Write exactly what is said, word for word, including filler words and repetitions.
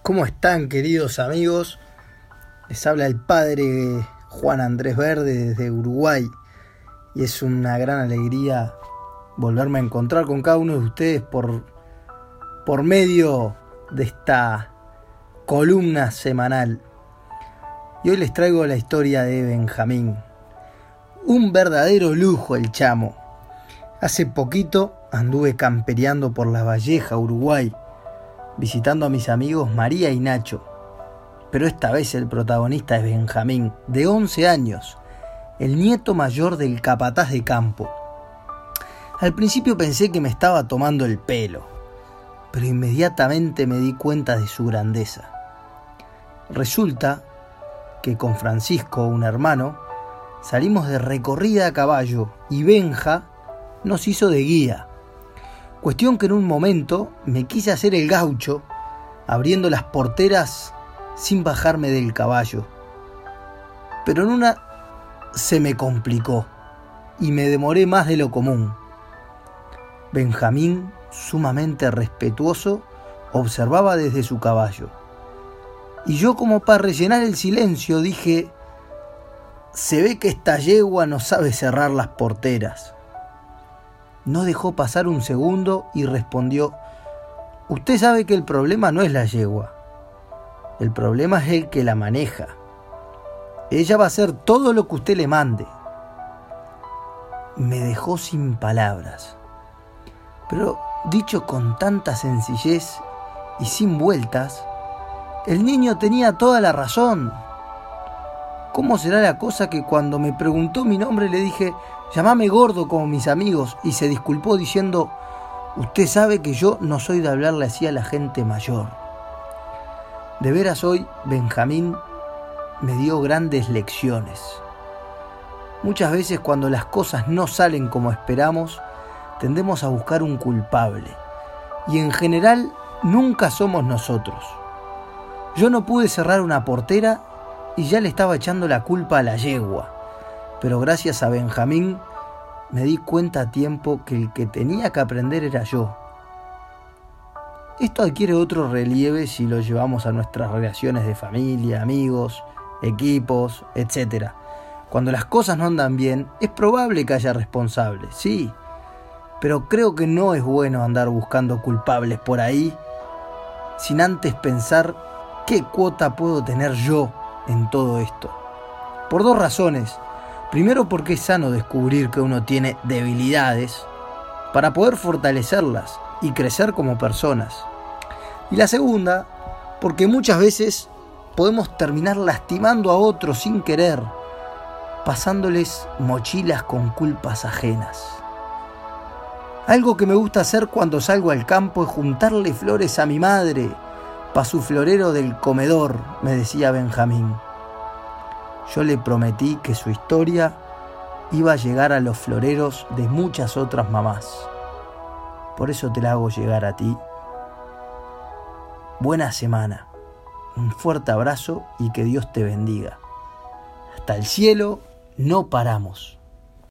¿Cómo están, queridos amigos? Les habla el padre Juan Andrés Verde desde Uruguay y es una gran alegría volverme a encontrar con cada uno de ustedes por, por medio de esta columna semanal. Y hoy les traigo la historia de Benjamín. Un verdadero lujo el chamo. Hace poquito anduve campereando por La Valleja, Uruguay, visitando a mis amigos María y Nacho. Pero esta vez el protagonista es Benjamín, de once años, el nieto mayor del capataz de campo. Al principio pensé que me estaba tomando el pelo, pero inmediatamente me di cuenta de su grandeza. Resulta que con Francisco, un hermano, salimos de recorrida a caballo y Benja nos hizo de guía. Cuestión que en un momento me quise hacer el gaucho, abriendo las porteras sin bajarme del caballo. Pero en una se me complicó y me demoré más de lo común. Benjamín, sumamente respetuoso, observaba desde su caballo. Y yo, como para rellenar el silencio, dije: se ve que esta yegua no sabe cerrar las porteras. No dejó pasar un segundo y respondió: usted sabe que el problema no es la yegua. El problema es el que la maneja. Ella va a hacer todo lo que usted le mande. Me dejó sin palabras. Pero dicho con tanta sencillez y sin vueltas, el niño tenía toda la razón. ¿Cómo será la cosa que cuando me preguntó mi nombre le dije: llamame gordo como mis amigos, y se disculpó diciendo: usted sabe que yo no soy de hablarle así a la gente mayor? De veras, hoy Benjamín me dio grandes lecciones. Muchas veces, cuando las cosas no salen como esperamos, tendemos a buscar un culpable, y en general nunca somos nosotros. Yo no pude cerrar una portera y ya le estaba echando la culpa a la yegua. Pero gracias a Benjamín me di cuenta a tiempo que el que tenía que aprender era yo. Esto adquiere otro relieve si lo llevamos a nuestras relaciones de familia, amigos, equipos, etcétera. Cuando las cosas no andan bien, es probable que haya responsables, sí, pero creo que no es bueno andar buscando culpables por ahí sin antes pensar qué cuota puedo tener yo en todo esto. Por dos razones. Primero, porque es sano descubrir que uno tiene debilidades para poder fortalecerlas y crecer como personas. Y la segunda, porque muchas veces podemos terminar lastimando a otros sin querer, pasándoles mochilas con culpas ajenas. Algo que me gusta hacer cuando salgo al campo es juntarle flores a mi madre pa' su florero del comedor, me decía Benjamín. Yo le prometí que su historia iba a llegar a los floreros de muchas otras mamás. Por eso te la hago llegar a ti. Buena semana, un fuerte abrazo y que Dios te bendiga. Hasta el cielo no paramos.